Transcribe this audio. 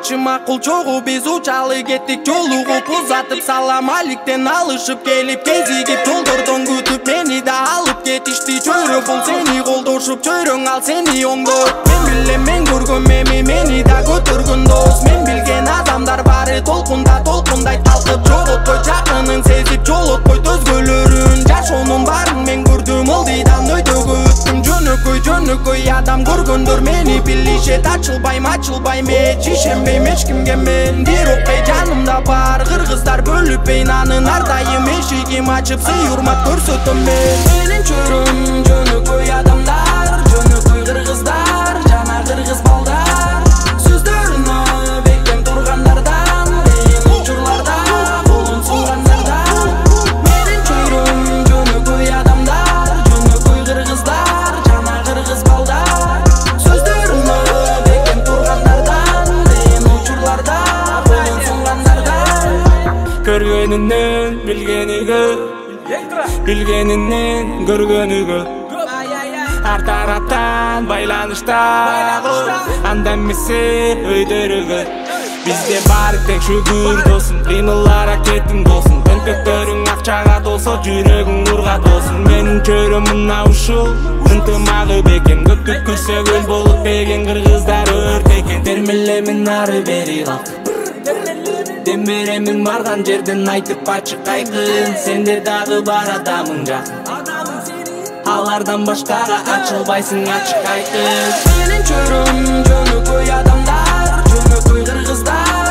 ичи макул чогуу биз учалы кеттик жолугуп узатып салам аликтен алышып келип кезигип жолдордон күтүп мени да алып кетишти чөйрө бул сени колдошуп чөйрөң ал сени оңдоп мен билем мен көргөн мени да көтөргөн дос мен билген адамдар баары толкундай талкып жоготкой жакынын сезип жолоткой өзгөлөрүн жашоонун баарын мен көрдүм ылдыйдан өйдөгө өттүм жөнөкөй адам көргөндөр мени билишет ачылбайм эч ишенбейм эч кимге мен бирок жанымда бар кыргыздар бөлүппейн анын ар дайым эшигим ачып сый урмат көрсөтөм менин чөйрөм жөнөкөй адамдар жөнөкөй кыргыздар жана кыргыз балдар сөздөрүнө бекем тургандардан мен учурларда колун сунгандардан менин чөйрөм жөнөкөй адамдар жөнөкөй кыргыздар жана кыргыз балдар сөздөрүнө бекем тургандардан мен учурларда колун сунгандардан көргөнүнөн билгенинен көргөнүгө ар тараптан байланыштагы анда эмесе өйдөрүгө бизде баары тең шүгүр досум кыймыл аракетиң болсун өнпөктөрүң акчага толсо жүрөгүң нурга толсун менин чөйрөм мына ушул ынтымагы бекем көптү күрсө көл болуп берген кыргыздар өртекен термелемин ары бери калкып дем беремин барган жерден айтып ачык айкын сенде дагы бар адамың жакын алардан башкага ачылбайсың ачык айкын менин чөйрөм жөнөкөй адамдар жөнөкөй кыргыздар